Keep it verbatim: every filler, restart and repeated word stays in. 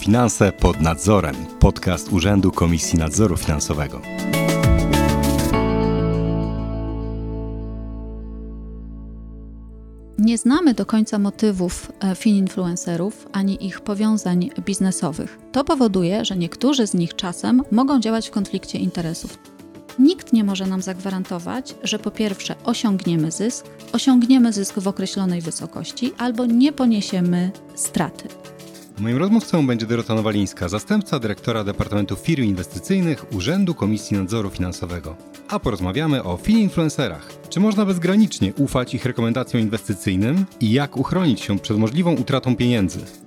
Finanse pod nadzorem. Podcast Urzędu Komisji Nadzoru Finansowego. Nie znamy do końca motywów fininfluencerów ani ich powiązań biznesowych. To powoduje, że niektórzy z nich czasem mogą działać w konflikcie interesów. Nikt nie może nam zagwarantować, że po pierwsze osiągniemy zysk, osiągniemy zysk w określonej wysokości albo nie poniesiemy straty. Moim rozmówcą będzie Dorota Nowalińska, zastępca dyrektora Departamentu Firm Inwestycyjnych Urzędu Komisji Nadzoru Finansowego. A porozmawiamy o fininfluencerach. Czy można bezgranicznie ufać ich rekomendacjom inwestycyjnym i jak uchronić się przed możliwą utratą pieniędzy?